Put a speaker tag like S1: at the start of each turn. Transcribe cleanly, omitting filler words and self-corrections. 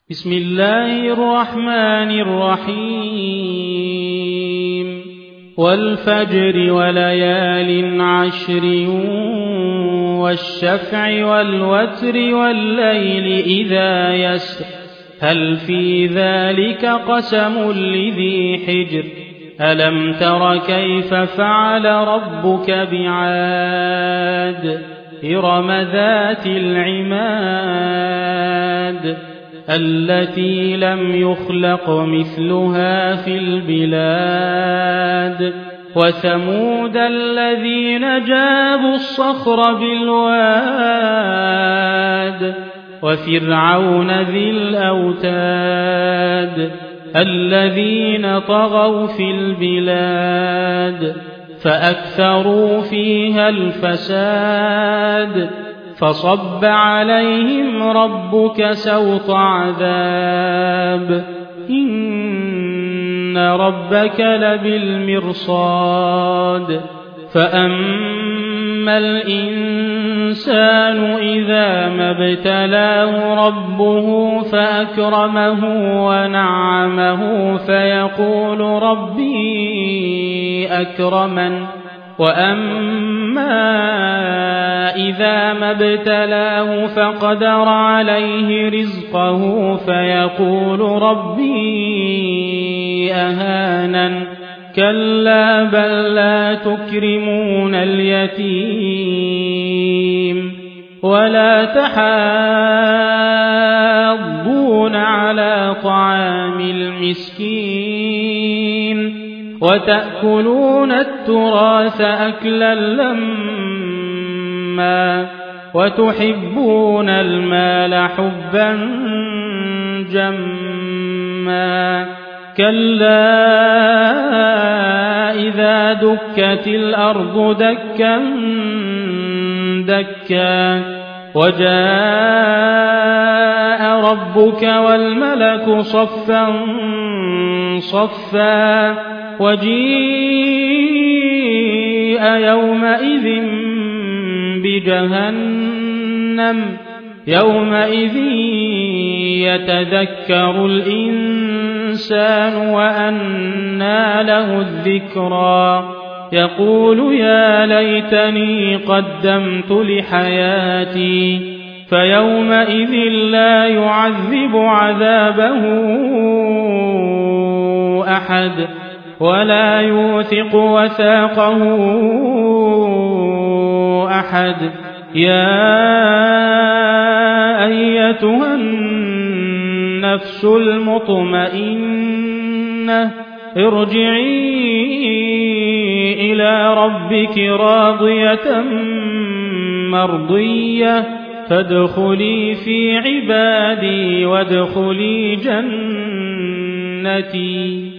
S1: بسم الله الرحمن الرحيم والفجر وليال عشر والشفع والوتر والليل إذا يسر هل في ذلك قسم لذي حجر ألم تر كيف فعل ربك بعاد إرم ذات العماد التي لم يخلق مثلها في البلاد وثمود الذين جابوا الصخر بالواد وفرعون ذي الأوتاد الذين طغوا في البلاد فأكثروا فيها الفساد فصب عليهم ربك سوط عذاب إن ربك لبالمرصاد فأما الإنسان إذا ما ابتلاه ربه فأكرمه ونعمه فيقول ربي أكرمن وأما إذا ما ابتلاه فقدر عليه رزقه فيقول ربي أهانن كلا بل لا تكرمون اليتيم ولا تحاضون على طعام المسكين وتأكلون التراث أكلا لما وتحبون المال حبا جما كلا إذا دكت الأرض دكا دكا وجاء ربك والملك صفا صفا وجيء يومئذ بجهنم يومئذ يتذكر الإنسان وأنى له الذكرى يقول يا ليتني قدمت لحياتي فيومئذ لا يعذب عذابه أحد ولا يوثق وثاقه أحد يا أيتها النفس المطمئنة ارجعي إلى ربك راضية مرضية فادخلي في عبادي وادخلي جنتي